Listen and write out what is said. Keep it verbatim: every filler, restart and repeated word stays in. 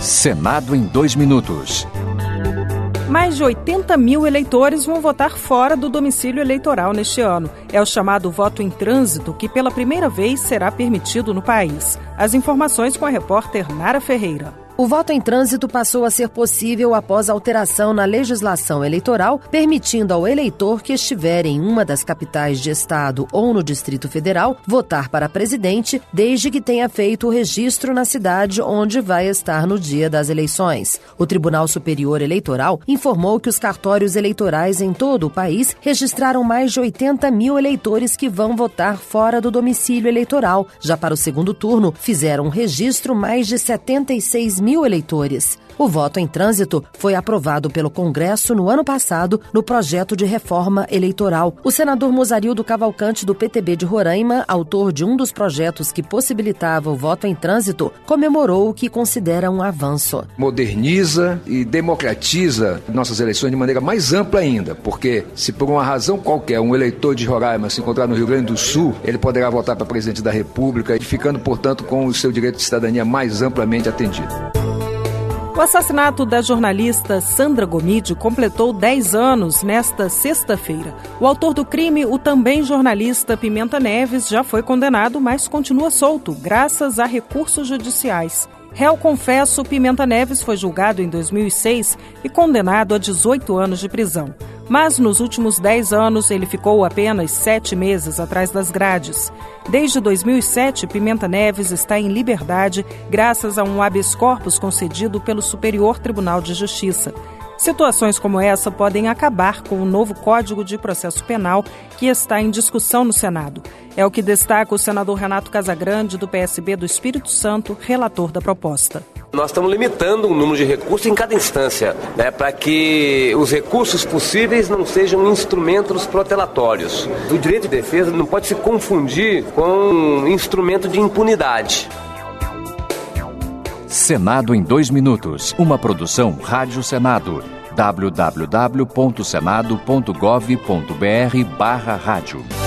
Senado em dois minutos. Mais de oitenta mil eleitores vão votar fora do domicílio eleitoral neste ano. É o chamado voto em trânsito, que pela primeira vez será permitido no país. As informações com a repórter Nara Ferreira. O voto em trânsito passou a ser possível após alteração na legislação eleitoral, permitindo ao eleitor que estiver em uma das capitais de estado ou no Distrito Federal votar para presidente, desde que tenha feito o registro na cidade onde vai estar no dia das eleições. O Tribunal Superior Eleitoral informou que os cartórios eleitorais em todo o país registraram mais de oitenta mil eleitores que vão votar fora do domicílio eleitoral. Já para o segundo turno, fizeram um registro mais de setenta e seis mil eleitores. O voto em trânsito foi aprovado pelo Congresso no ano passado no projeto de reforma eleitoral. O senador Mozarildo Cavalcante, do P T B de Roraima, autor de um dos projetos que possibilitava o voto em trânsito, comemorou o que considera um avanço. Moderniza e democratiza nossas eleições de maneira mais ampla ainda, porque se por uma razão qualquer um eleitor de Roraima se encontrar no Rio Grande do Sul, ele poderá votar para presidente da República, ficando, portanto, com o seu direito de cidadania mais amplamente atendido. O assassinato da jornalista Sandra Gomide completou dez anos nesta sexta-feira. O autor do crime, o também jornalista Pimenta Neves, já foi condenado, mas continua solto, graças a recursos judiciais. Réu confesso, Pimenta Neves foi julgado em dois mil e seis e condenado a dezoito anos de prisão. Mas nos últimos dez anos ele ficou apenas sete meses atrás das grades. Desde dois mil e sete, Pimenta Neves está em liberdade graças a um habeas corpus concedido pelo Superior Tribunal de Justiça. Situações como essa podem acabar com o novo Código de Processo Penal que está em discussão no Senado. É o que destaca o senador Renato Casagrande, do P S B do Espírito Santo, relator da proposta. Nós estamos limitando o número de recursos em cada instância, né, para que os recursos possíveis não sejam instrumentos protelatórios. O direito de defesa não pode se confundir com um instrumento de impunidade. Senado em dois minutos. Uma produção Rádio Senado. w w w ponto senado ponto gov ponto b r barra rádio.